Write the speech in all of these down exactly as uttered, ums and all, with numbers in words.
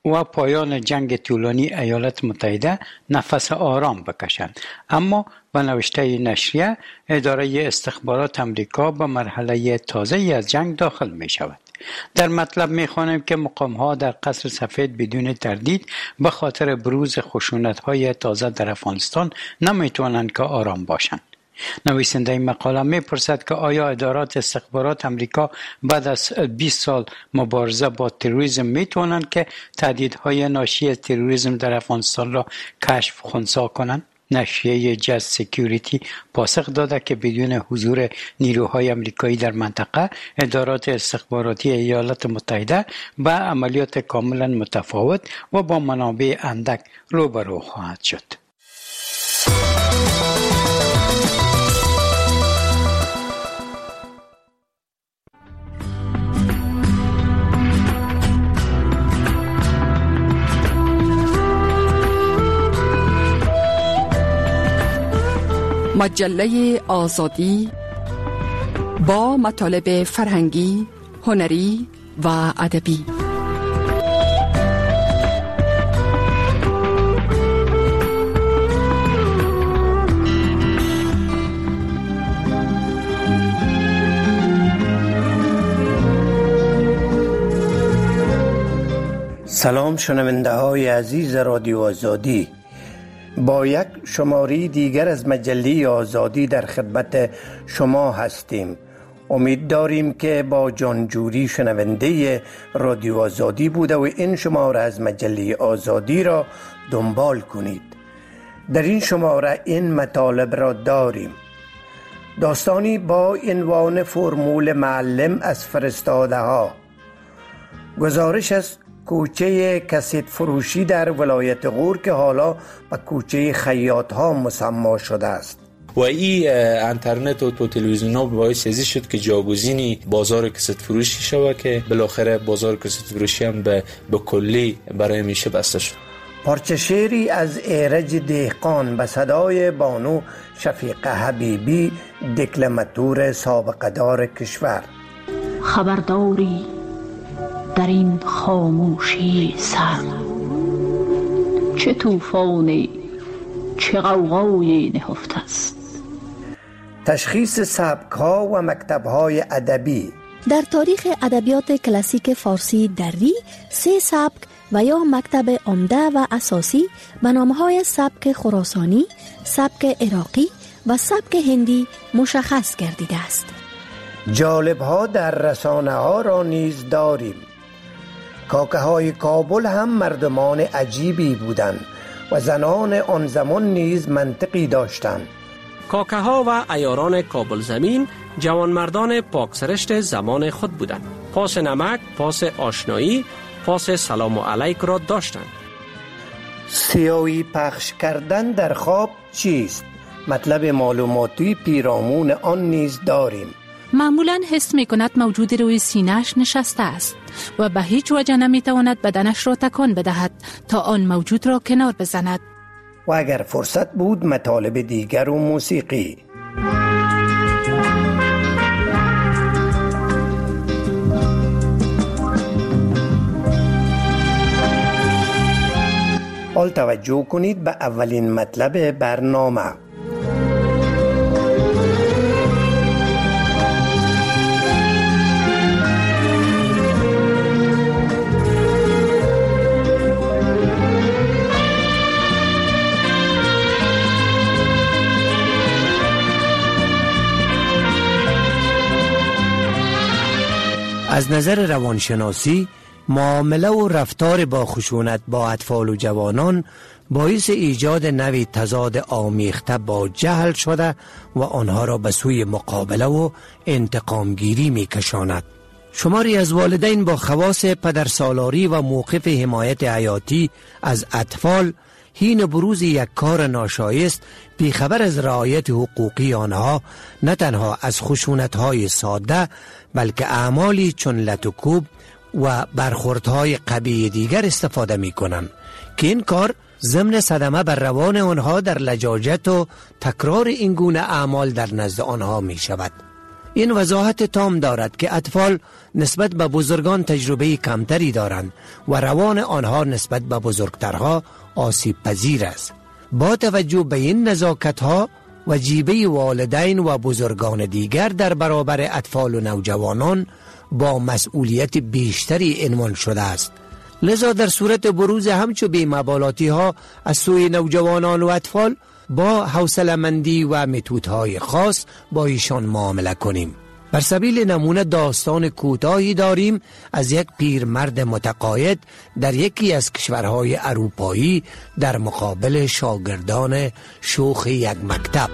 و پایان جنگ طولانی ایالات متحده نفس آرام بکشند. اما به نوشته نشریه، اداره استخبارات امریکا به مرحله تازه‌ای از جنگ داخل می شود. در مطلب می خوانیم که مقام‌ها در قصر سفید بدون تردید به خاطر بروز خشونت‌های تازه در افغانستان نمی توانند که آرام باشند. نویسنده این مقاله می پرسد که آیا ادارات استخبارات امریکا بعد از بیست سال مبارزه با تروریسم می توانند که تهدیدهای ناشی از تروریسم در افغانستان را کشف و خنثی کنند؟ نشریه جاز سکیوریتی پاسخ داده که بدون حضور نیروهای امریکایی در منطقه، ادارات استخباراتی ایالات متحده به عملیات کاملا متفاوت و با منابع اندک روبرو خواهد شد. مجله آزادی با مطالب فرهنگی، هنری و ادبی. سلام شنونده های عزیز رادیو آزادی، با یک شماره دیگر از مجله آزادی در خدمت شما هستیم. امید داریم که با جانجوری شنونده رادیو آزادی بوده و این شماره از مجله آزادی را دنبال کنید. در این شماره این مطالب را داریم: داستانی با عنوان فرمول معلم از فرستاده ها، گزارش از کوچه کسیت فروشی در ولایت غور که حالا به کوچه خیاط ها مسما شده است، و این انترنت و تو تلویزیون ها باعث ازی شد که جاگزینی بازار کسیت فروشی شود که بالاخره بازار کسیت فروشی هم به, به کلی برای میشه بسته شد. پارچه شعری از ایرج دهقان به صدای بانو شفیقه حبیبی، دکلماتور سابقه دار کشور. خبرداری در این خاموشی سر، چه طوفانی چه غوغای نهفته است. تشخیص سبک‌ها و مکتب‌های ادبی. در تاریخ ادبیات کلاسیک فارسی دری سه سبک و یا مکتب عمده و اساسی به نام‌های سبک خراسانی، سبک عراقی و سبک هندی مشخص گردیده است. جالب‌ها در رسانه‌ها را نیز داریم. کاکه های کابل هم مردمان عجیبی بودند و زنان آن زمان نیز منطقی داشتند. کاکه ها و عیاران کابل زمین جوانمردان پاکسرشت زمان خود بودند. پاس نمک، پاس آشنایی، پاس سلام و علیک را داشتند. سیاهی پخش کردن در خواب چیست؟ مطلب معلوماتی پیرامون آن نیز داریم. معمولاً حس می کند موجودی روی سینه‌اش نشسته است و به هیچ وجه نمی تواند بدنش را تکان بدهد تا آن موجود را کنار بزند. و اگر فرصت بود مطالب دیگر و موسیقی. حال توجه کنید به اولین مطلب برنامه. از نظر روانشناسی، معامله و رفتار با خشونت با اطفال و جوانان باعث ایجاد نوعی تضاد آمیخته با جهل شده و آنها را به سوی مقابله و انتقامگیری می کشاند. شماری از والدین با خواص پدرسالاری و موقف حمایت حیاتی از اطفال حین بروز یک کار ناشایست بیخبر از رعایت حقوقی آنها نه تنها از خشونت‌های ساده بلکه اعمالی چون لت و کوب و برخوردهای قبیح دیگر استفاده می کنند که این کار ضمن صدمه بر روان آنها در لجاجت و تکرار این گونه اعمال در نزد آنها می شود. این وضاحت تام دارد که اطفال نسبت به بزرگان تجربه کمتری دارند و روان آنها نسبت به بزرگترها آسیب پذیر است. با توجه به این نزاکت‌ها وجیبه والدین و بزرگان دیگر در برابر اطفال و نوجوانان با مسئولیت بیشتری عنوان شده است. لذا در صورت بروز همچو بی‌مبالاتی ها از سوی نوجوانان و اطفال با حوصله‌مندی و متدهای خاص با ایشان معامله کنیم. بر سبیل نمونه داستان کوتاهی داریم از یک پیرمرد متقاعد در یکی از کشورهای اروپایی در مقابل شاگردان شوخ یک مکتب.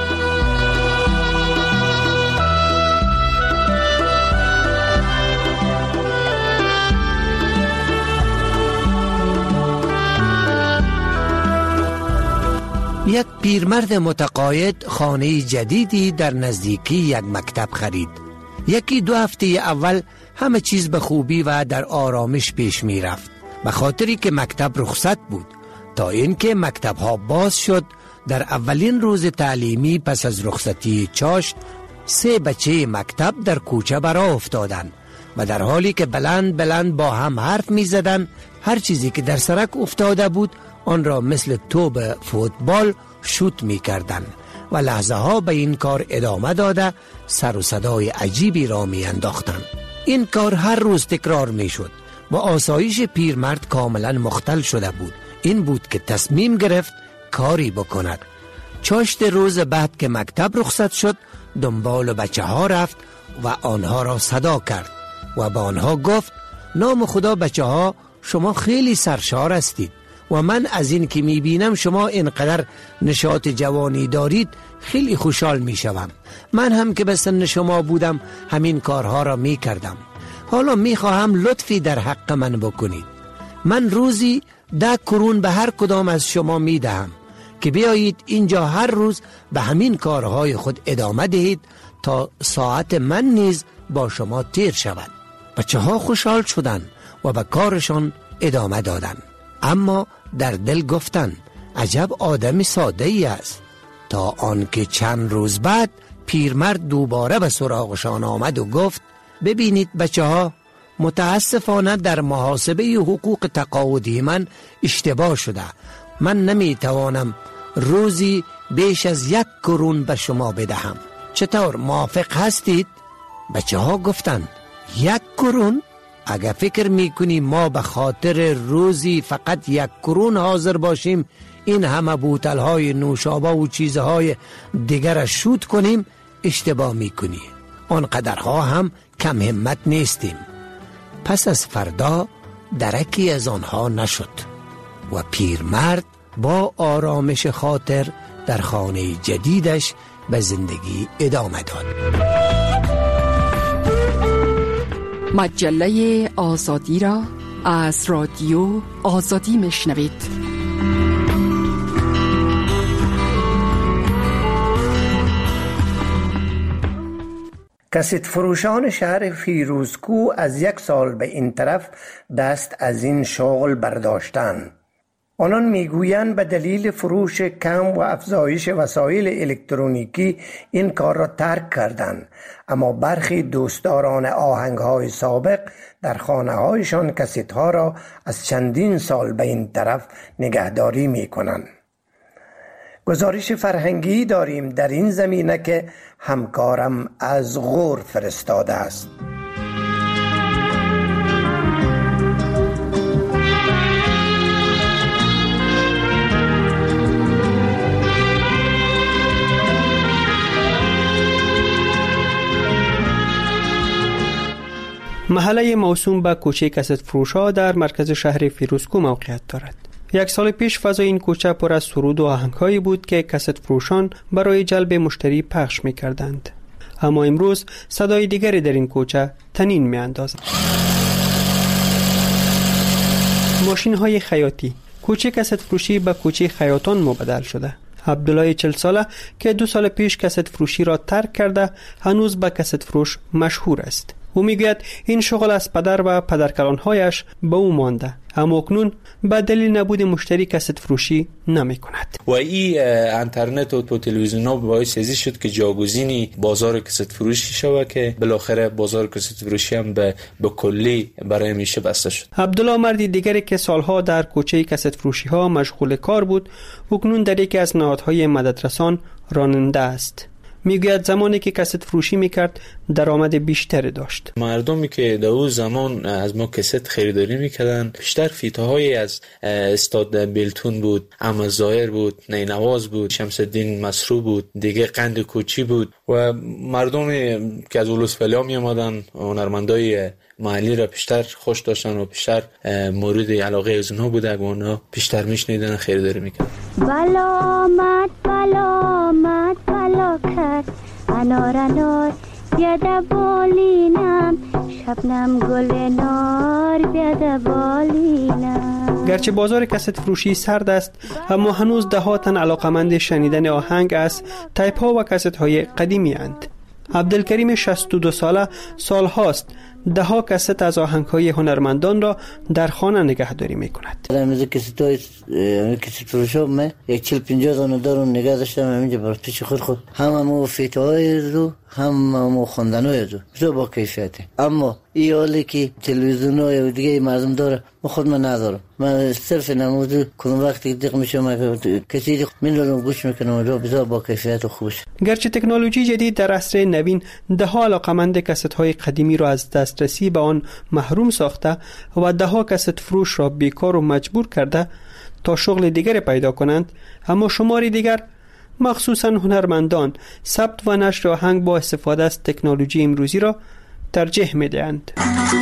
یک پیرمرد متقاعد خانه جدیدی در نزدیکی یک مکتب خرید. یکی دو هفته اول همه چیز به خوبی و در آرامش پیش می رفت، به خاطری که مکتب رخصت بود، تا اینکه مکتب ها باز شد. در اولین روز تعلیمی پس از رخصتی چاشت، سه بچه مکتب در کوچه برآ افتادند و در حالی که بلند بلند با هم حرف می زدن، هر چیزی که در سرک افتاده بود آن را مثل توپ فوتبال شوت می کردن و لحظه ها به این کار ادامه داده سر و صدای عجیبی را می انداختن. این کار هر روز تکرار می شد و آسایش پیرمرد کاملا مختل شده بود. این بود که تصمیم گرفت کاری بکند. چاشت روز بعد که مکتب رخصت شد دنبال بچه ها رفت و آنها را صدا کرد و به آنها گفت: نام خدا بچه ها، شما خیلی سرشار هستید و من از این که می بینم شما اینقدر نشاط جوانی دارید خیلی خوشحال می شوم. من هم که به سن شما بودم همین کارها را می کردم. حالا می خواهم لطفی در حق من بکنید. من روزی ده کرون به هر کدام از شما می دهم که بیایید اینجا هر روز به همین کارهای خود ادامه دهید تا ساعت من نیز با شما تیر شود. بچه ها خوشحال شدند و به کارشان ادامه دادند، اما در دل گفتند عجب آدم ساده ای است. تا آنکه چند روز بعد پیرمرد دوباره به سراغشان آمد و گفت: ببینید بچه ها، متاسفانه در محاسبه حقوق تقاعدی من اشتباه شده. من نمی توانم روزی بیش از یک کرون به شما بدهم. چطور، موافق هستید؟ بچه ها گفتند: یک کرون؟ اگر فکر میکنی ما به خاطر روزی فقط یک کرون حاضر باشیم این همه بوتل های نوشابه و چیزهای دیگر شوت کنیم، اشتباه میکنی. آنقدرها هم کم همت نیستیم. پس از فردا درکی از آنها نشد و پیرمرد با آرامش خاطر در خانه جدیدش به زندگی ادامه داد. مجله آزادی را از رادیو آزادی میشنوید. کاسست فروشان شهر فیروزکو از یک سال به این طرف دست از این شغل برداشتند. آنان میگویند به دلیل فروش کم و افزایش وسایل الکترونیکی این کار را ترک کردند، اما برخی دوستداران آهنگ‌های سابق در خانه‌هایشان کاست‌ها را از چندین سال به این طرف نگهداری می‌کنند. گزارش فرهنگی داریم در این زمینه که همکارم از غور فرستاده است. محله موسوم به کوچه کاست فروشا در مرکز شهر فیروزکو موقعیت دارد. یک سال پیش فضای این کوچه پر از سرود و آهنگ‌هایی بود که کاست فروشان برای جلب مشتری پخش می‌کردند. اما امروز صدای دیگری در این کوچه طنین می‌اندازد. ماشین‌های خیاطی. کوچه کاست فروشی به کوچه خیاطان مبدل شده. عبدالله چهل ساله که دو سال پیش کاست فروشی را ترک کرده هنوز به کاست فروش مشهور است. او میگوید این شغل از پدر و پدرکلانهایش به او مانده، اما اکنون به دلیل نبود مشتری کست فروشی نمی کند. و این اینترنت و تلویزیون ها باعث ازی شد که جاگزینی بازار کست فروشی شود که بالاخره بازار کست فروشی هم به به کلی برای میشه بسته شد. عبدالله مردی دیگری که سالها در کوچه کست فروشی ها مشغول کار بود، اکنون در یکی از نهادهای مددرسان راننده است. میگوید زمانی که کست فروشی میکرد درآمد بیشتری داشت. مردمی که در اون زمان از ما کست خریداری میکردن بیشتر فیتاهای از استاد بیلتون بود، احمد ظاهر بود، نینواز بود، شمس الدین مسرو بود، دیگه قند کوچی بود و مردمی که از اولوسفلیا می آمدن هنرمندای محلی را بیشتر خوش داشتن و بیشتر مورد علاقه از اونها بوده و اونها بیشتر میشنیدن خریداری میکردن. بلا آمد بلا آمد بلا کرد انار انار بیاده بالینم شبنم گل نار بیاده بالینم. گرچه بازار کست فروشی سرد است، اما هنوز ده ها تن علاقمند شنیدن آهنگ از تیپ ها و کست های قدیمی اند. عبدالکریم شصت و دو ساله سال هاست ده ها کست از آهنگ های هنرمندان را در خانه نگهداری می کند. امروز کست های کست فروشا من یک چل پنجاه دانه دارم نگه داشتم همینجا بر پیش خود خود هم همو فیته های رو هم همو خوندن های رو بسیار با کیفیته. اما این حالی که تلویزیون های دیگه مردم داره من خود من ندارم. من صرف نموز کنم وقتی دیگه میشم کسی من رو گوش میکنم و بسیار با کیفیت و خوش. گرچه تکنولوژی جدید در عصر نوین ده ها علاقمند کست های قدیمی را از دسترسی به آن محروم ساخته و ده ها کست فروش را بیکار و مجبور کرده تا شغل دیگر پیدا کنند، اما شماری دیگر مخصوصا هنرمندان ثبت و نشر آهنگ با استفاده از تکنولوژی امروزی را ترجیح می‌دهند.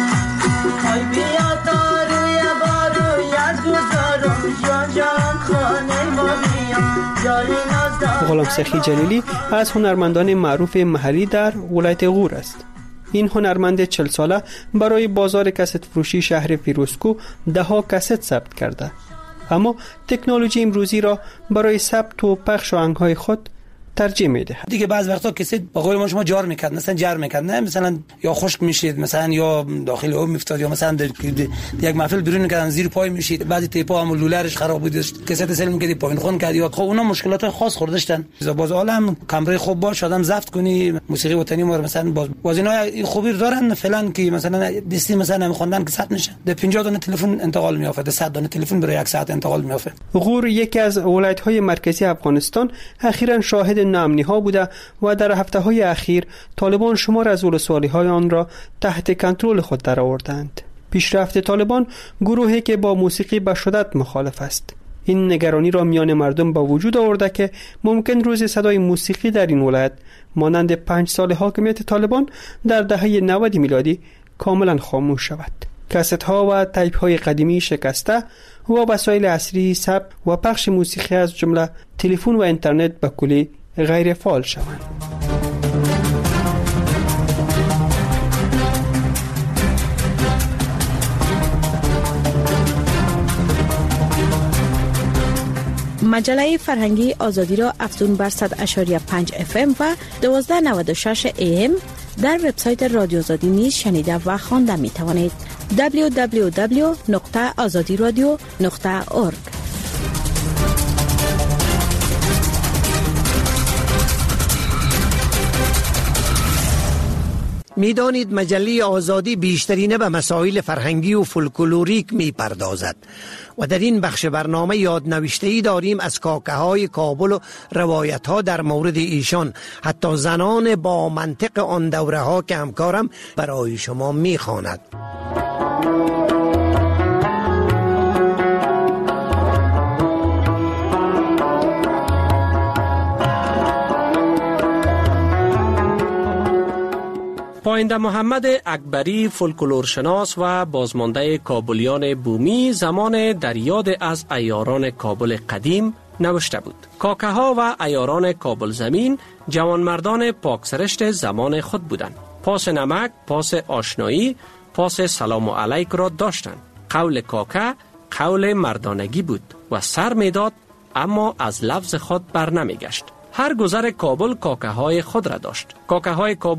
غلام سخی جلیلی از هنرمندان معروف محلی در ولایت غور است. این هنرمند چل ساله برای بازار کست فروشی شهر فیروزکو ده ها کست ثبت کرده، اما تکنولوژی امروزی را برای ثبت و پخش آهنگ‌های خود ترجیح میده. دیگه بعض وقتا کسی با قول ما شما جار میکرد، مثلا جر میکرد، نه مثلا یا خشک میشید، مثلا یا داخل او میفتاد، یا مثلا در یک محفل بیرون میکردن زیر پای میشید، بعد تیپا هم لولرش خراب بود، کسی سلم میکردی پایین خون کردی. خب اونا مشکلات خاص خوردشتن. باز عالم کمره خوب باش آدم زفت کنی موسیقی وطنی ما مثلا باز بازینای خوبی دارن فلان که مثلا دستی مثلا نمیخوندن که صد میشه، ده پنجاه دانه تلفن انتقال میافته، ده صد دانه تلفن برای یک ساعت انتقال میافته. غور یکی از ولایت‌های مرکزی افغانستان اخیراً شاهد ناامنی ها بوده و در هفته های اخیر طالبان شمار از ولسوالی های آن را تحت کنترل خود درآوردند. پیشرفت طالبان گروهی که با موسیقی به شدت مخالف است. این نگرانی را میان مردم به وجود آورده که ممکن روز صدای موسیقی در این ولایت مانند پنج سال حاکمیت طالبان در دهه نود میلادی کاملا خاموش شود. کست ها و تیپ های قدیمی شکسته و وسایل عصری ثبت و پخش موسیقی از جمله تلفن و اینترنت به کلی غیر فعال شوند. مجله فرهنگی آزادی را افزون بر صد و پنج اف ام و دویست و نود و شش ای ام در وبسایت رادیو آزادی نیز شنیده و خوانده می توانید. دبلیو دبلیو دبلیو نقطه آزادی رادیو نقطه اورگ. می دانید مجله آزادی بیشترینه به مسائل فرهنگی و فولکلوریک می پردازد و در این بخش برنامه یادنوشته‌ای داریم از کاکه های کابل و روایت ها در مورد ایشان، حتی زنان با منطق آن دوره ها که همکارم برای شما می خواند. پاینده محمد اکبری فولکلورشناس و بازمانده کابلیان بومی زمان در یاد از عیاران کابل قدیم نوشته بود. کاکه ها و عیاران کابل زمین جوانمردان پاکسرشت زمان خود بودند. پاس نمک، پاس آشنایی، پاس سلام علیک را داشتند. قول کاکه قول مردانگی بود و سر میداد اما از لفظ خود بر نمی گشت. هر گذر کابل کاکه های خود را داشت. کاکه های کابل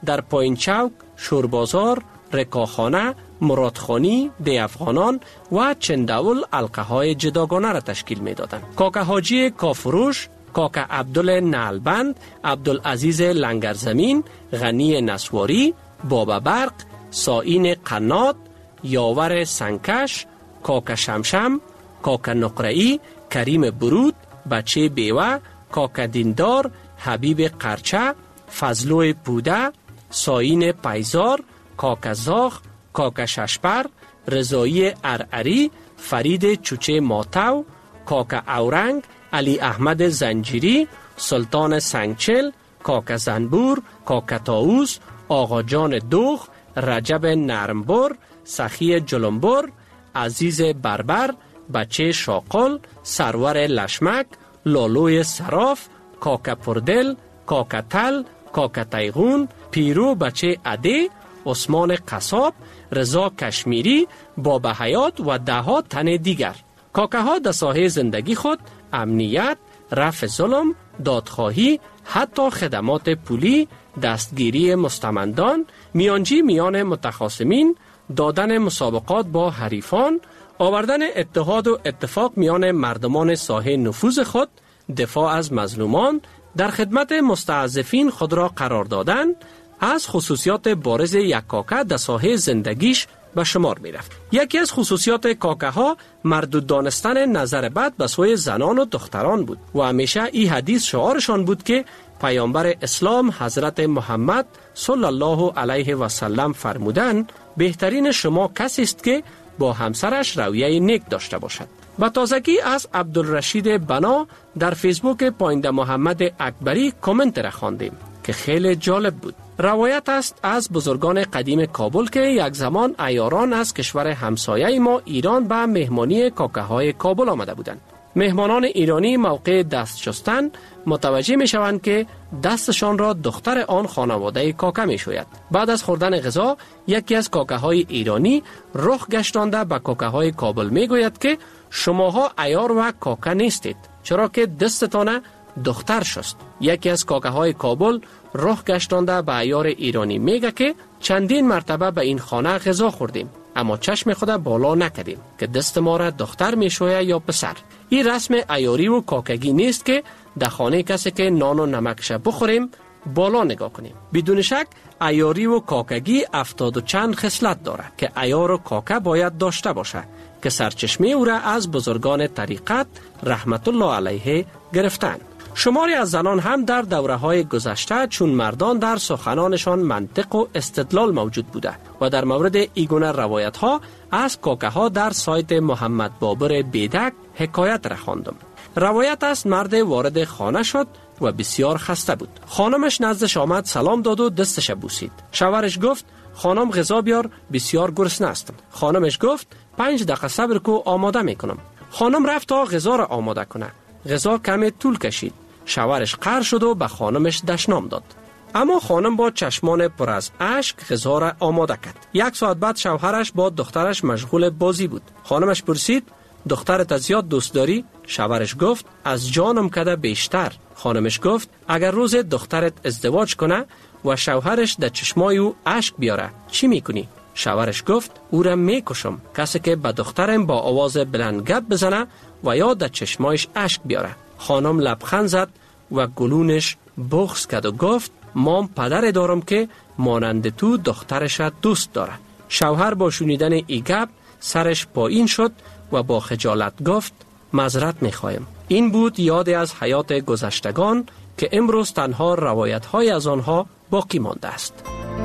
در پایین چوک، شوربازار، رکاخانه، مرادخانی، دی افغانان و چنداول حلقه های جداگانه را تشکیل می دادند. کاکا حاجی کافروش، کاکا عبدال نعلبند، عبدالعزیز لنگرزمین، غنی نسواری، بابا برق، سائین قنات، یاور سنکش، کاکا شمشم، کاکا نقرئی، کریم برود، بچه بیوه، کاکا دیندار، حبیب قرچه، فضلو پوده، سائین پیزار، کاکا زاخ، کاکا ششپر، رضایی ارعری، فرید چوچه ماتو، کاکا اورنگ، علی احمد زنجیری، سلطان سنگچل، کاکا زنبور، کاکا تاووس، آقا جان دوغ، رجب نرمبر، سخی جلنبر، عزیز بربر، بچه شاقل، سرور لشمک، لالوی صراف، کاکا پردل، کاکا تل، کاکا تیغون، پیرو بچه عده، عثمان قصاب، رضا کشمیری، بابا حیات و ده ها تن دیگر. کاکاها در ساحه زندگی خود امنیت، رفع ظلم، دادخواهی، حتی خدمات پولی، دستگیری مستمندان، میانجی میان متخاصمین، دادن مسابقات با حریفان، آوردن اتحاد و اتفاق میان مردمان ساحه نفوذ خود، دفاع از مظلومان، در خدمت مستضعفین خود را قرار دادن، از خصوصیات بارز یک کاکا در ساحه زندگیش به شمار می رفت. یکی از خصوصیات کاکاها مردود دانستن نظر بد به سوی زنان و دختران بود و همیشه این حدیث شعارشان بود که پیامبر اسلام حضرت محمد صلی الله علیه و سلم فرمودن بهترین شما کسی است که با همسرش رویه نیک داشته باشد. با تازگی از عبدالرشید بنا در فیسبوک پاینده محمد اکبری کامنت را خواندیم که خیلی جالب بود. روایت است از بزرگان قدیم کابل که یک زمان عیاران از کشور همسایه ما ایران به مهمانی کاکاهای کابل آمده بودند. مهمانان ایرانی موقع دست شستن متوجه می شوند که دستشان را دختر آن خانواده کاکا می شوید. بعد از خوردن غذا یکی از کاکاهای ایرانی رخ گشتانده به کاکاهای کابل می گوید که شماها عیار و کاکا نیستید، چرا که دستتان دختر شست. یکی از کاکاهای کابل رخ گشتانده به عیار ایرانی میگه که چندین مرتبه به این خانه غذا خوردیم اما چشم خود بالا نکردیم که دست ما را دختر میشوید یا پسر. این رسم عیاری و کاکگی نیست که در خانه کسی که نان و نمکش بخوریم بالا نگاه کنیم. بدون شک عیاری و کاکگی افتاد و چند خصلت داره که عیار و کاکا باید داشته باشه که سرچشمه او را از بزرگان طریقت رحمت الله علیه گرفتند. شماری از زنان هم در دوره‌های گذشته چون مردان در سخنانشان منطق و استدلال موجود بوده و در مورد ایگونه روایت‌ها از کاکاها در سایت محمد بابر بیدک حکایت را خواندم. روایت است مرد وارد خانه شد و بسیار خسته بود. خانمش نزدش آمد سلام داد و دستش بوسید. شوهرش گفت خانم غذا بیار، بسیار گرسنه هستم. خانمش گفت پنج دقیقه صبر کو آماده میکنم. خانم رفت تا غذا را آماده کنه. غذا کمی طول کشید. شوهرش قهر شد و به خانمش دشنام داد. اما خانم با چشمان پر از اشک غذا را آماده کرد. یک ساعت بعد شوهرش با دخترش مشغول بازی بود. خانمش پرسید دخترت زیاد دوست داری؟ شوهرش گفت از جانم کده بیشتر. خانمش گفت اگر روز دخترت ازدواج کنه و شوهرش در چشمای او اشک بیاره چی میکنی؟ شوهرش گفت او را میکشم. کسی که به دخترم با آواز بلند گپ بزنه و یا در چشمایش اشک بیاره. خانم لبخند زد و گلونش بغض کرد و گفت مام پدر دارم که مانند تو دخترش دوست داره. شوهر با شنیدن ای گپ سرش پایین شد و با خجالت گفت معذرت میخوایم. این بود یادی از حیات گذشتگان که امروز تنها روایت‌های از آنها باقی مانده است.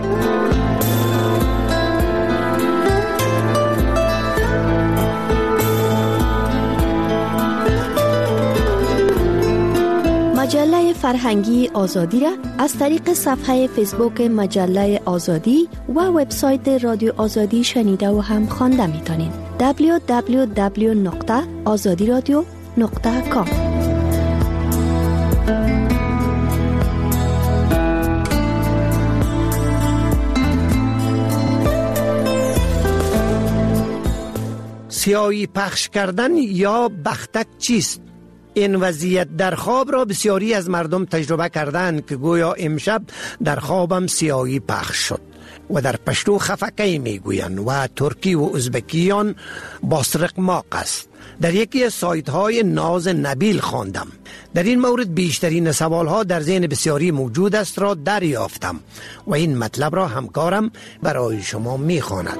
مجله فرهنگی آزادی را از طریق صفحه فیسبوک مجله آزادی و وبسایت رادیو آزادی شنیده و هم خوانده میتونید. دبلیو دبلیو دبلیو نقطه آزادی رادیو نقطه کام. سیاهی پخش کردن یا بختک چیست؟ این وضعیت در خواب را بسیاری از مردم تجربه کردند که گویا امشب در خوابم سیاهی پخش شد و در پشتو خفکی میگویند و ترکی و ازبکیان باسرق ماق است. در یکی از سایت های ناز نبیل خواندم. در این مورد بیشترین سوال ها در ذهن بسیاری موجود است را دریافتم و این مطلب را همکارم برای شما میخواند.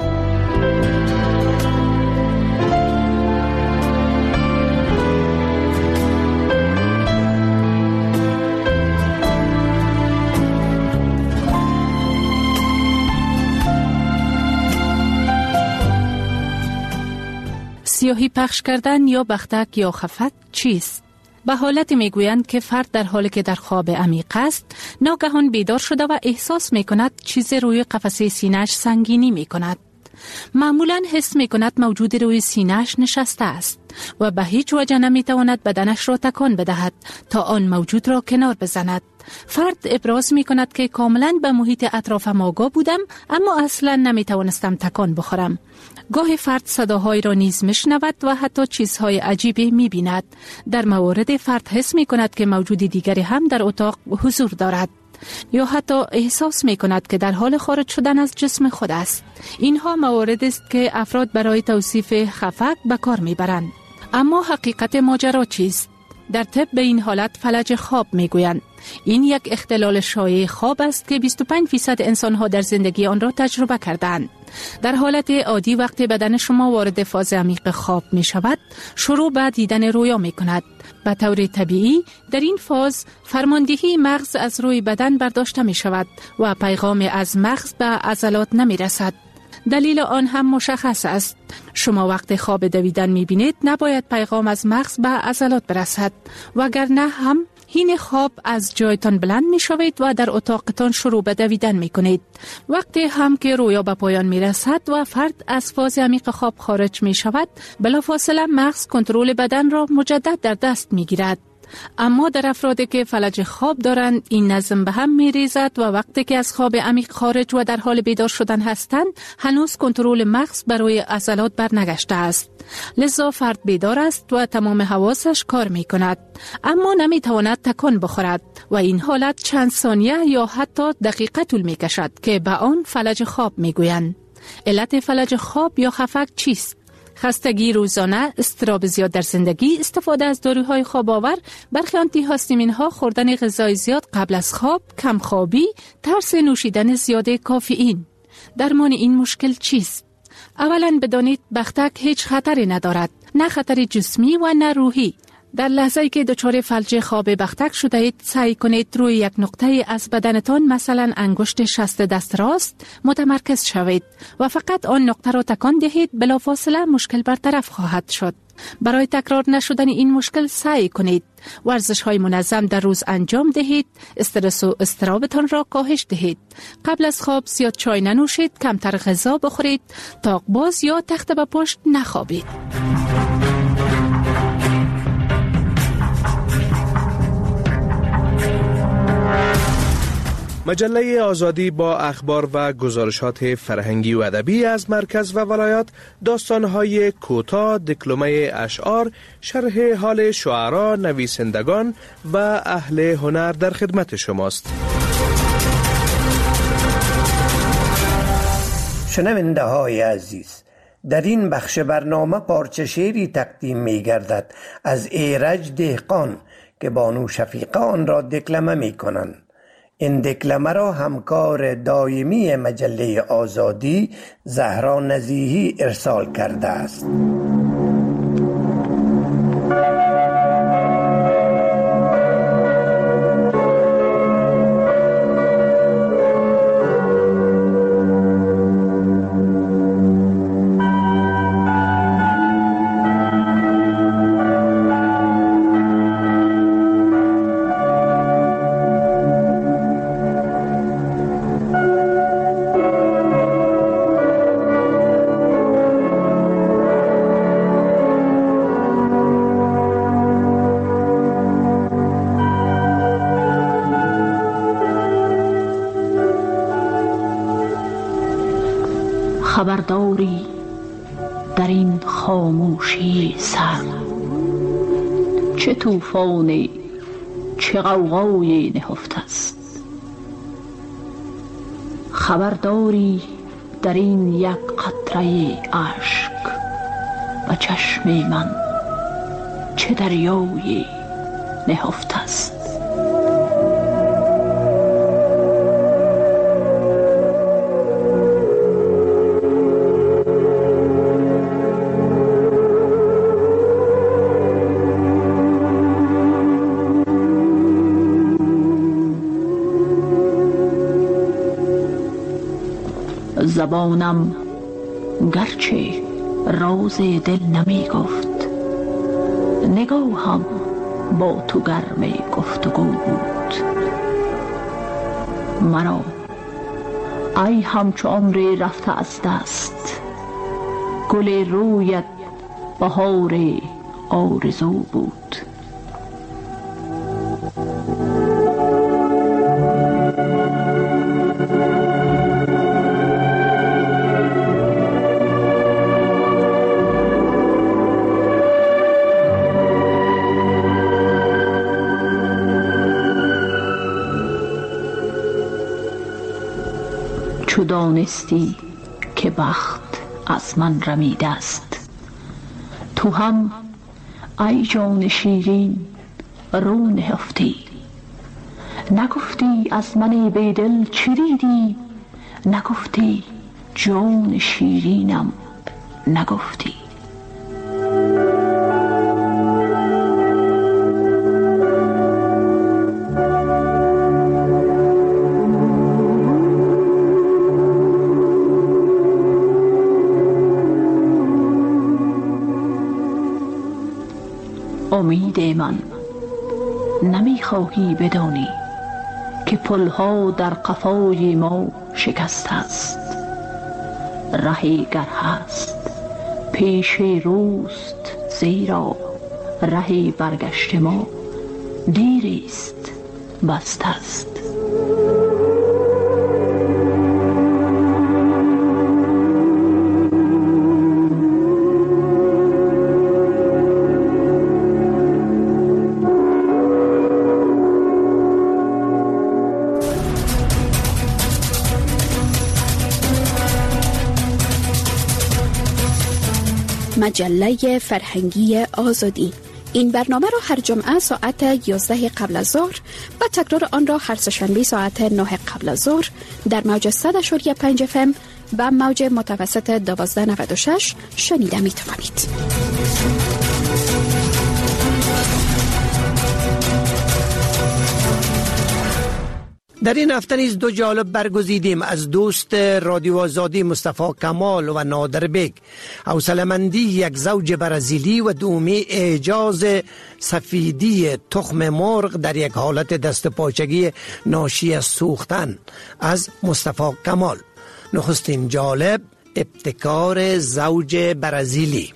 سیاهی پخش کردن یا بختک یا خفک چیست؟ به حالت میگویند که فرد در حالی که در خواب عمیق است ناگهان بیدار شده و احساس میکند چیزی روی قفسه سینه‌اش سنگینی میکند. معمولاً حس میکند موجود روی سینه‌اش نشسته است و به هیچ وجه نمیتواند بدنش را تکان بدهد تا آن موجود را کنار بزند. فرد ابراز می کند که کاملا به محیط اطرافم آگاه بودم اما اصلا نمی توانستم تکان بخورم. گاهی فرد صداهایی را نیز میشنود و حتی چیزهای عجیبی می بیند. در موارد فرد حس می کند که موجود دیگری هم در اتاق حضور دارد یا حتی احساس می کند که در حال خارج شدن از جسم خود است. اینها موارد است که افراد برای توصیف خفک به کار می برند. اما حقیقت ماجرا چیست؟ در طب به این حالت فلج خواب می گویند. این یک اختلال شایع خواب است که بیست و پنج درصد انسان‌ها در زندگی آن را تجربه کردند. در حالت عادی وقتی بدن شما وارد فاز عمیق خواب می شود، شروع به دیدن رویا می کند. به طور طبیعی در این فاز فرماندهی مغز از روی بدن برداشته می شود و پیغام از مغز به عضلات نمی رسد. دلیل آن هم مشخص است. شما وقت خواب دویدن می بینید نباید پیغام از مغز به عضلات برسد وگرنه هم حین خواب از جایتان بلند می شوید و در اتاقتان شروع به دویدن می کنید. وقتی هم که رویا به پایان می رسد و فرد از فاز عمیق خواب خارج می شود، بلافاصله مغز کنترل بدن را مجدد در دست می گیرد. اما در افرادی که فلج خواب دارند این نظم به هم می ریزد و وقتی که از خواب عمیق خارج و در حال بیدار شدن هستند هنوز کنترل مغز برای عضلات برنگشته است. لذا فرد بیدار است و تمام حواسش کار می کند اما نمی تواند تکان بخورد و این حالت چند ثانیه یا حتی دقیقه طول می کشد که به آن فلج خواب می گویند. علت فلج خواب یا خفک چیست؟ خستگی روزانه، اضطراب زیاد در زندگی، استفاده از داروهای خواب آور، برخی آنتی هاستامین ها، خوردن غذای زیاد قبل از خواب، کم خوابی، ترس نوشیدن زیاد کافئین. درمان این مشکل چیست؟ اولا بدانید بختک هیچ خطری ندارد، نه خطر جسمی و نه روحی. در لحظه‌ای که دچار فلج خواب بختک شده اید سعی کنید روی یک نقطه از بدنتان مثلا انگشت شست دست راست متمرکز شوید و فقط آن نقطه را تکان دهید، بلافاصله مشکل برطرف خواهد شد. برای تکرار نشدن این مشکل سعی کنید ورزش های منظم در روز انجام دهید، استرس و اضطرابتان را کاهش دهید. قبل از خواب زیاد چای ننوشید، کمتر غذا بخورید، تاق باز یا تخت به پشت نخوابید. مجله آزادی با اخبار و گزارشات فرهنگی و ادبی از مرکز و ولایات، داستان‌های کوتاه، دکلمه اشعار، شرح حال شعرا، نویسندگان و اهل هنر در خدمت شماست. شنونده های عزیز، در این بخش برنامه پارچه شعری تقدیم می گردد از ایرج دهقان که بانو شفیقه آن را دکلمه می کنند. این دکلمه را همکار دائمی مجله آزادی زهرا نزیهی ارسال کرده است. خبرداری در این خاموشی سر، چه طوفان چه غوغای نهفته است. خبرداری در این یک قطره اشک و چشم من چه دریای نهفته است. زبانم گرچه راز دل نمی گفت، نگاهم با تو گرم گفتگو بود. مرا ای همچو عمر رفته از دست، گل رویت بهار آرزو بود. چو دانستی که بخت از من رمیده است، تو هم ای جان شیرین رو نهفتی. نگفتی از من بیدل چه دیدی، نگفتی جان شیرینم نگفتی. امید من نمیخواهی بدانی که پلها در قفای ما شکست است. رهی گر هست پیش روست، زیرا رهی برگشت ما دیریست بست است. مجله فرهنگی آزادی. این برنامه را هر جمعه ساعت یازده قبل از ظهر و تکرار آن را هر سه‌شنبه ساعت نه قبل از ظهر در موج صد و پنج اف ام و موج متوسط دوازده نود و شش شنیده می توانید. در این هفته نیز دو جالب برگزیدیم از دوست رادیو آزادی مصطفی کمال و نادر بیگ. حوصله‌مندی یک زوج برزیلی و دومی اعجاز سفیدی تخم مرغ در یک حالت دست پاچگی ناشی از سوختن از مصطفی کمال. نخستین جالب ابتکار زوج برزیلی.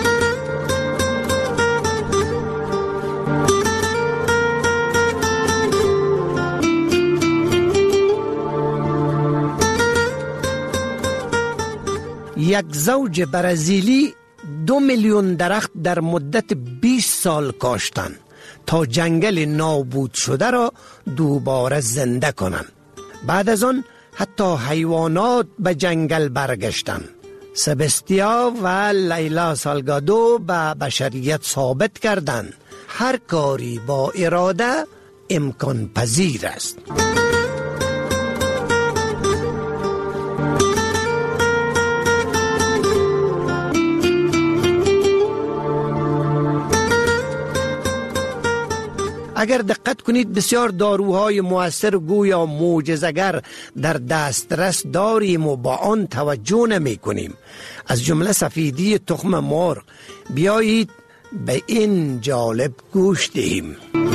یک زوج برزیلی دو میلیون درخت در مدت بیست سال کاشتند تا جنگل نابود شده را دوباره زنده کنند. بعد از آن حتی حیوانات به جنگل برگشتند. سبستیا و لیلا سالگادو به بشریت ثابت کردند هر کاری با اراده امکان پذیر است. اگر دقت کنید بسیار داروهای مؤثر گویا معجزه‌گر در دسترس داریم و با آن توجه نمی کنیم. از جمله سفیدی تخم مرغ. بیایید به این جالب گوش دهیم.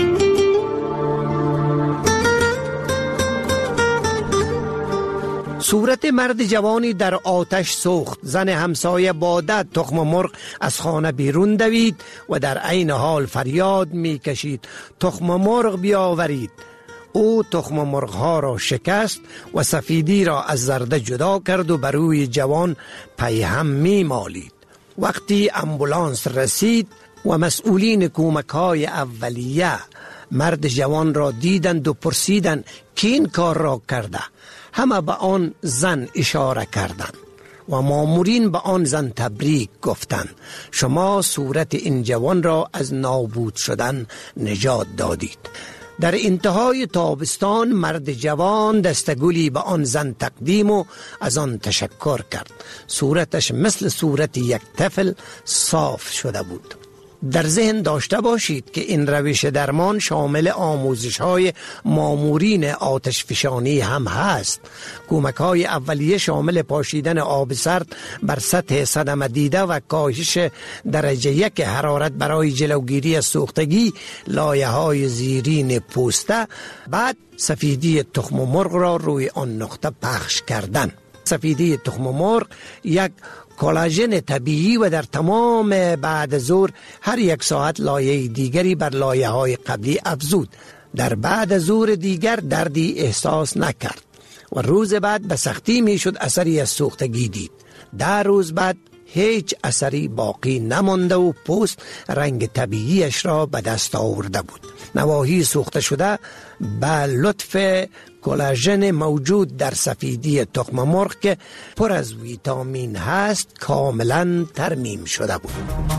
صورت مرد جوانی در آتش سوخت. زن همسایه بادت تخم مرغ از خانه بیرون دوید و در عین حال فریاد می کشید تخم مرغ بیاورید. او تخم مرغ ها را شکست و سفیدی را از زرده جدا کرد و بر روی جوان پیهم می مالید. وقتی امبولانس رسید و مسئولین کمک‌های اولیه مرد جوان را دیدند و پرسیدند که این کار را کرده. همه به آن زن اشاره کردند و مامورین به آن زن تبریک گفتند شما صورت این جوان را از نابود شدن نجات دادید. در انتهای تابستان مرد جوان دستگلی به آن زن تقدیم و از آن تشکر کرد. صورتش مثل صورت یک طفل صاف شده بود. در ذهن داشته باشید که این روش درمان شامل آموزش های مامورین آتش فشانی هم هست. کمک های اولیه شامل پاشیدن آب سرد بر سطح صدمه دیده و کاهش درجه یک حرارت برای جلوگیری از سوختگی لایه های زیرین پوسته. بعد سفیدی تخم مرغ را روی آن نقطه پخش کردن. سفیدی تخم مرغ یک کلاژن طبیعی و در تمام بعد ظهر هر یک ساعت لایه دیگری بر لایه های قبلی افزود. در بعد ظهر دیگر دردی احساس نکرد و روز بعد به سختی می شد اثری از سوختگی دید. در روز بعد هیچ اثری باقی نمانده و پوست رنگ طبیعیش را به دست آورده بود. نواحی سوخته شده به لطف کلاژن موجود در سفیدی تخم مرغ که پر از ویتامین هست کاملا ترمیم شده بود.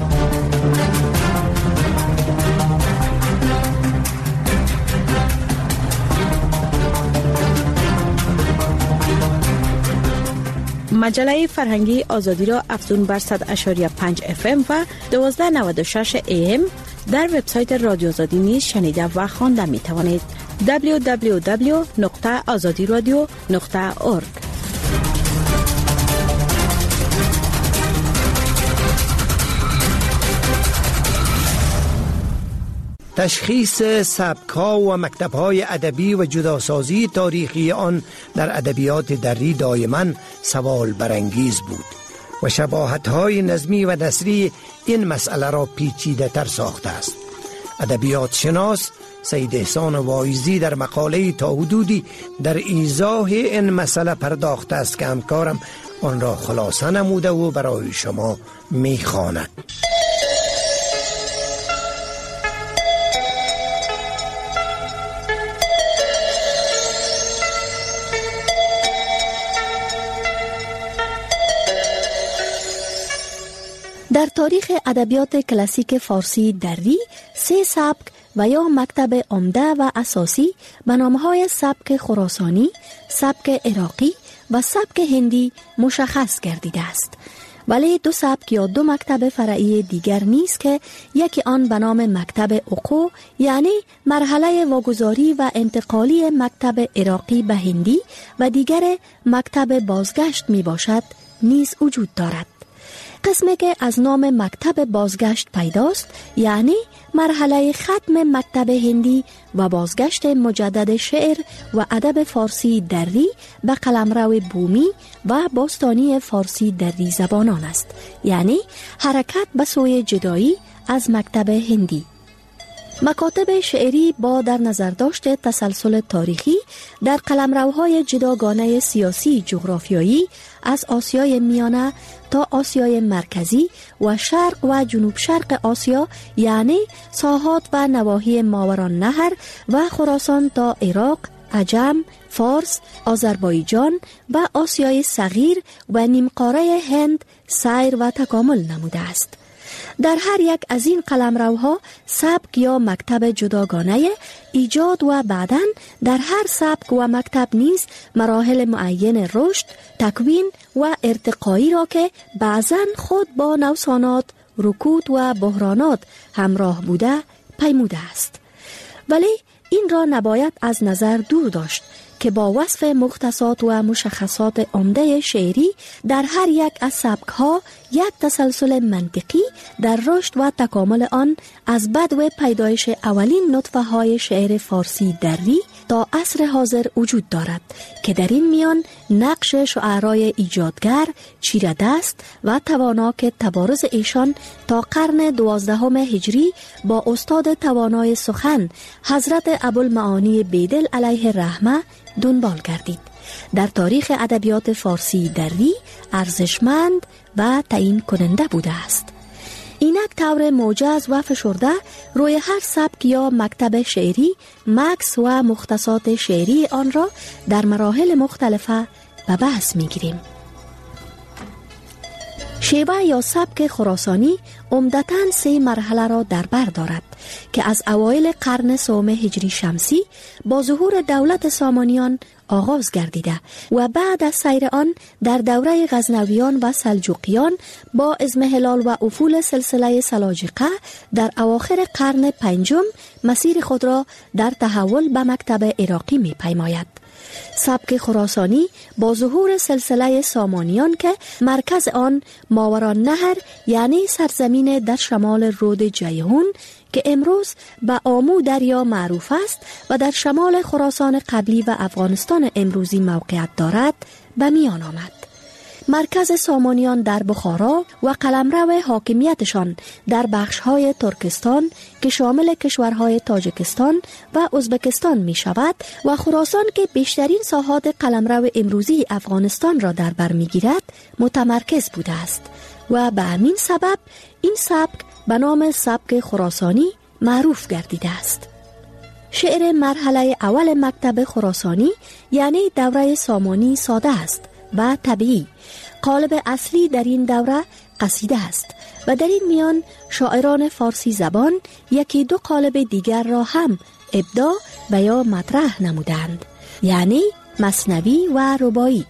مجله فرهنگی آزادی را افزون بر صد اشاری پنج اف ام و دوازده نود و شش ای ام در وبسایت رادیو آزادی نیز شنیده و خوانده می توانید. دبلیو دبلیو دبلیو نقطه آزادی رادیو نقطه اورگ. تشخیص سبک‌ها و مکتب‌های ادبی و جداسازی تاریخی آن در ادبیات دری دائما سوال برانگیز بود و شباهت‌های نظمی و نثری این مسئله را پیچیده‌تر ساخته است. ادبیات شناس سید احسان واعظی در مقاله تا حدودی در ایضاح این مسئله پرداخته است که همکارم آن را خلاصه نموده و برای شما می‌خواند. در تاریخ ادبیات کلاسیک فارسی دری سه سبک و یا مکتب عمده و اساسی به نام‌های سبک خراسانی، سبک عراقی و سبک هندی مشخص گردیده است. ولی دو سبک یا دو مکتب فرعی دیگر نیست که یکی آن به نام مکتب عقو یعنی مرحله واگذاری و انتقالی مکتب عراقی به هندی و دیگر مکتب بازگشت می باشد نیز وجود دارد. قسمی که از نام مکتب بازگشت پیداست یعنی مرحله ختم مکتب هندی و بازگشت مجدد شعر و ادب فارسی دری به قلمرو بومی و باستانی فارسی دری زبانان است، یعنی حرکت به سوی جدایی از مکتب هندی. مکاتب شعری با در نظر داشت تسلسل تاریخی در قلمروهای جداگانه سیاسی جغرافیایی از آسیای میانه تا آسیای مرکزی و شرق و جنوب شرق آسیا یعنی ساحات و نواحی ماوران نهر و خراسان تا عراق، عجم، فارس، آذربایجان و آسیای صغیر و نیمقاره هند سیر و تکامل نموده است. در هر یک از این قلمروها سبک یا مکتب جداگانه ایجاد و بعداً در هر سبک و مکتب نیز مراحل معین رشد، تکوین و ارتقایی را که بعضاً خود با نوسانات، رکود و بحرانات همراه بوده پیموده است. ولی این را نباید از نظر دور داشت که با وصف مختصات و مشخصات عمده شعری در هر یک از سبک‌ها یک تسلسل منطقی در رشد و تکامل آن از بدو پیدایش اولین نطفه‌های شعر فارسی دری تا عصر حاضر وجود دارد که در این میان نقش شعرای ایجادگر، چیره دست و توانا که تبارز ایشان تا قرن دوازدهم هجری با استاد توانای سخن حضرت ابوالمعانی بیدل علیه رحمه دنبال گردید. در تاریخ ادبیات فارسی دری ارزشمند و تعیین کننده بوده است. اینک طور موجز و فشرده روی هر سبک یا مکتب شعری مکس و مختصات شعری آن را در مراحل مختلفه به بحث می گیریم. شیوه یا سبک خراسانی عمدتاً سه مرحله را در بر دارد که از اوایل قرن سوم هجری شمسی با ظهور دولت سامانیان آغاز گردیده و بعد از سیر آن در دوره غزنویان و سلجوقیان با اضمحلال و افول سلسله سلاجقه در اواخر قرن پنجم مسیر خود را در تحول به مکتب عراقی می پیماید. سبک خراسانی با ظهور سلسله سامانیان که مرکز آن ماوران نهر یعنی سرزمین در شمال رود جیهون که امروز به آمو دریا معروف است و در شمال خراسان قبلی و افغانستان امروزی موقعیت دارد به میان آمد. مرکز سامانیان در بخارا و قلمرو حاکمیتشان در بخش‌های ترکستان که شامل کشورهای تاجیکستان و ازبکستان می شود و خراسان که بیشترین ساحات قلمرو امروزی افغانستان را در بر می گیرد متمرکز بوده است و به همین سبب این سبک به نام سبک خراسانی معروف گردیده است. شعر مرحله اول مکتب خراسانی یعنی دوره سامانی ساده است و طبیعی. قالب اصلی در این دوره قصیده است و در این میان شاعران فارسی زبان یکی دو قالب دیگر را هم ابداع و یا مطرح نمودند، یعنی مثنوی و رباعی.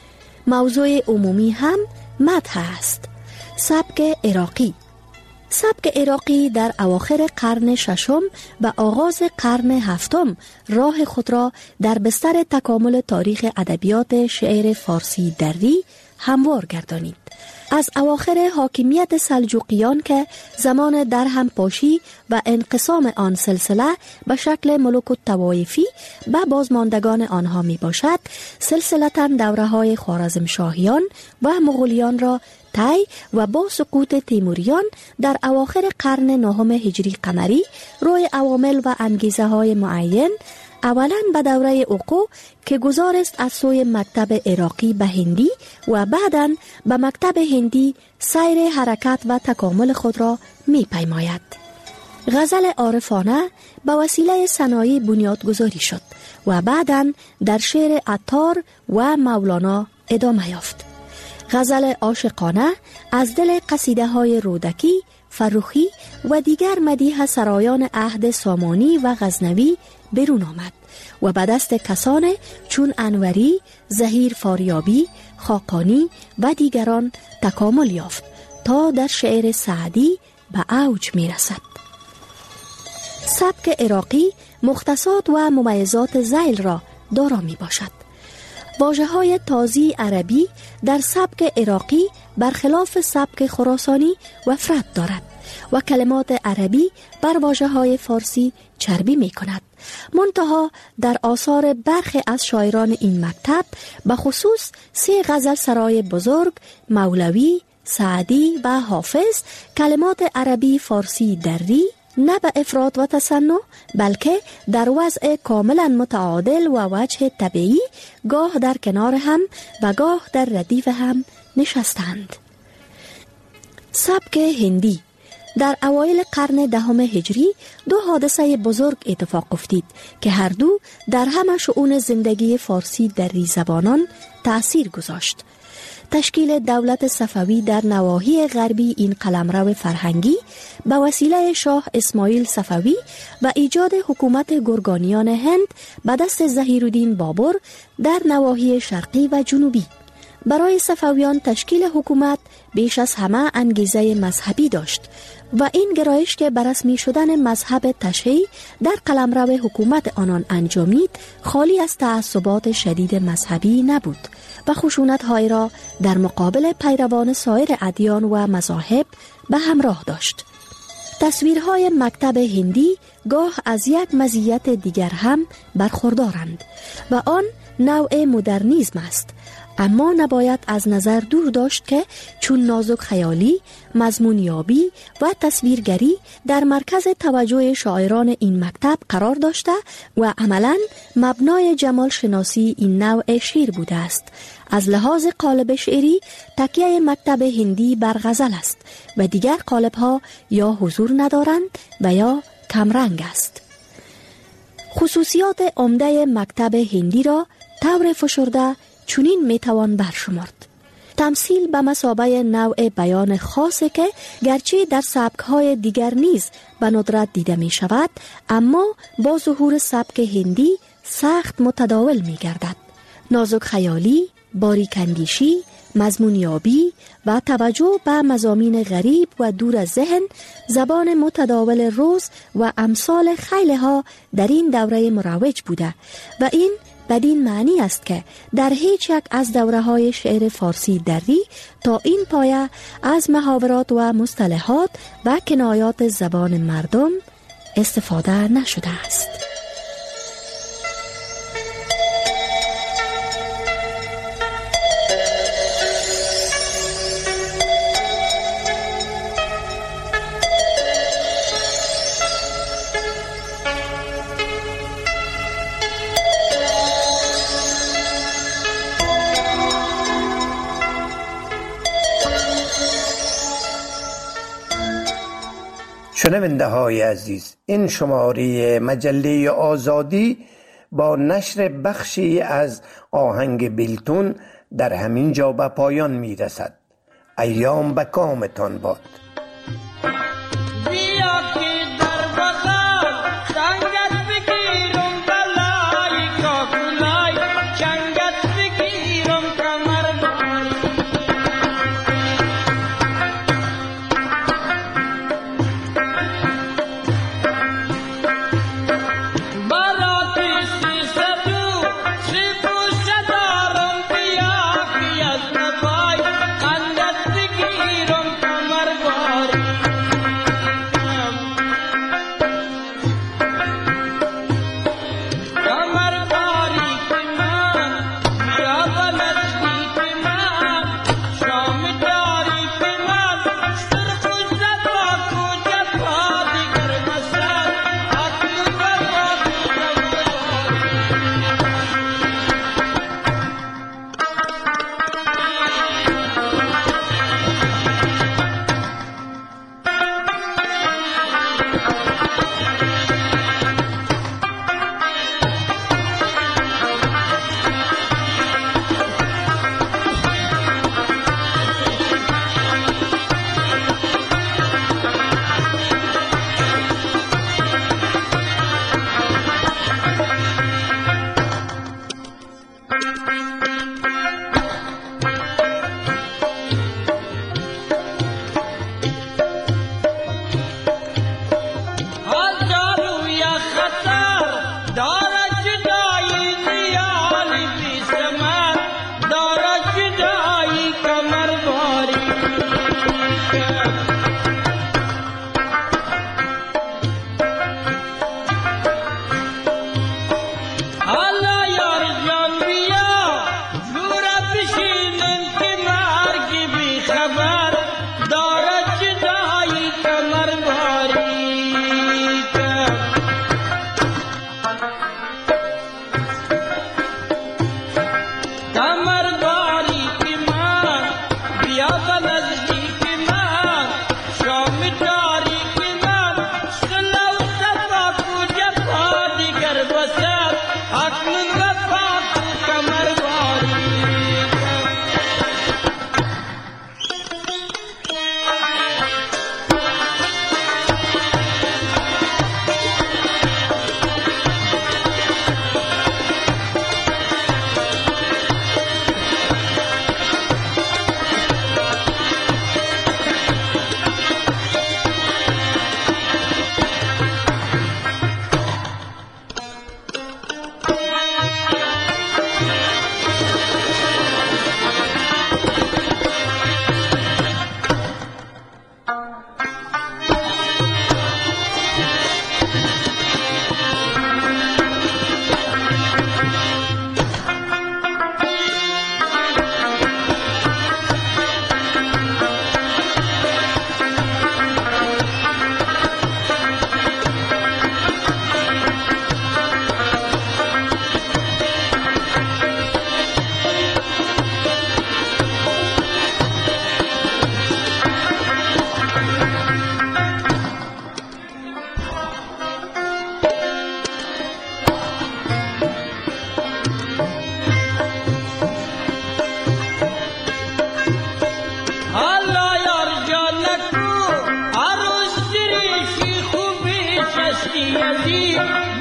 موضوع عمومی هم مدح است. سبک عراقی سبک عراقی در اواخر قرن ششم و آغاز قرن هفتم راه خود را در بستر تکامل تاریخ ادبیات شعر فارسی دری هموار گردانید. از اواخر حاکمیت سلجوقیان که زمان درهم پاشی و انقسام آن سلسله به شکل ملوک الطوایفی به بازماندگان آنها می باشد، سلسلتاً دوره های خوارزمشاهیان و مغولیان را طی و با سقوط تیموریان در اواخر قرن نهم هجری قمری روی عوامل و انگیزه های معین، اولاً به دوره اوقو که گذار است از سوی مکتب عراقی به هندی و بعداً به مکتب هندی سیر حرکت و تکامل خود را می پیماید. غزل عارفانه به وسیله صنایع بنیادگذاری شد و بعداً در شعر عطار و مولانا ادامه یافت. غزل عاشقانه از دل قصیده های رودکی، فروخی و دیگر مدیح سرایان عهد سامانی و غزنوی برون آمد و به دست کسان چون انوری، زهیر فاریابی، خاقانی و دیگران تکامل یافت تا در شعر سعدی به اوج می رسد. سبک عراقی مختصات و ممیزات ذیل را دارا می باشد. واژه های تازی عربی در سبک عراقی برخلاف سبک خراسانی وفرت دارد و کلمات عربی بر واژه های فارسی چربی می کند. منتها در آثار برخی از شاعران این مکتب به خصوص سه غزل سرای بزرگ، مولوی، سعدی و حافظ کلمات عربی فارسی دری نه به افراط و تصنع بلکه در وضع کاملا متعادل و وجه طبیعی گاه در کنار هم و گاه در ردیف هم نشستند. سبک هندی در اوایل قرن دهم هجری دو حادثه بزرگ اتفاق افتید که هر دو در همه شؤون زندگی فارسی دری زبانان تأثیر گذاشت. تشکیل دولت صفوی در نواحی غربی این قلمرو فرهنگی به وسیله شاه اسماعیل صفوی و ایجاد حکومت گرگانیان هند به دست ظهیرالدین بابر در نواحی شرقی و جنوبی. برای صفویان تشکیل حکومت بیش از همه انگیزه مذهبی داشت و این گرایش که بررسمی شدن مذهب تشیع در قلمرو حکومت آنان انجامید خالی از تعصبات شدید مذهبی نبود و خشونت‌های را در مقابل پیروان سایر ادیان و مذاهب به همراه داشت. تصویرهای مکتب هندی گاه از یک مزیت دیگر هم برخوردارند و آن نوع مدرنیزم است. اما نباید از نظر دور داشت که چون نازک خیالی، مضمونیابی و تصویرگری در مرکز توجه شاعران این مکتب قرار داشته و عملاً مبنای جمال شناسی این نوع شعر بوده است. از لحاظ قالب شعری تکیه مکتب هندی بر غزل است و دیگر قالب‌ها یا حضور ندارند و یا کمرنگ است. خصوصیات عمده مکتب هندی را طور فشرده چنین میتوان برشمرد: تمثیل به مثابه نوع بیان خاصی که گرچه در سبک‌های دیگر نیز به ندرت دیده می شود، اما با ظهور سبک هندی سخت متداول می گردد. نازک خیالی، باریک اندیشی، مضمونیابی و توجه به مضامین غریب و دور از ذهن، زبان متداول روز و امثال خیلی ها در این دوره مروج بوده و این بدین معنی است که در هیچ یک از دوره های شعر فارسی دری تا این پایه از محاورات و مصطلحات و کنایات زبان مردم استفاده نشده است. شنونده های عزیز، این شماره مجله آزادی با نشر بخشی از آهنگ بیلتون در همین جا به پایان می رسد. ایام به کامتان باد. Margot یزید